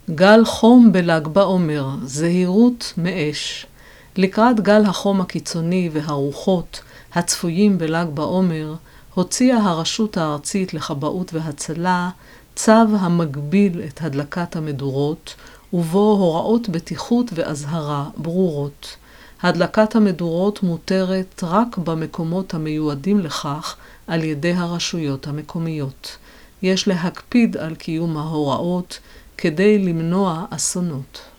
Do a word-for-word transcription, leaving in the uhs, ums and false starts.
גל חום בל"ג בעומר, זהירות מאש. לקראת גל החום הקיצוני והרוחות הצפויים בל"ג בעומר, הוציאה הרשות הארצית לכבאות והצלה צו המגביל את הדלקת המדורות, ובו הוראות בטיחות ואזהרה ברורות. הדלקת המדורות מותרת רק במקומות המיועדים לכך על ידי הרשויות המקומיות. יש להקפיד על קיום ההוראות כדי למנוע אסונות.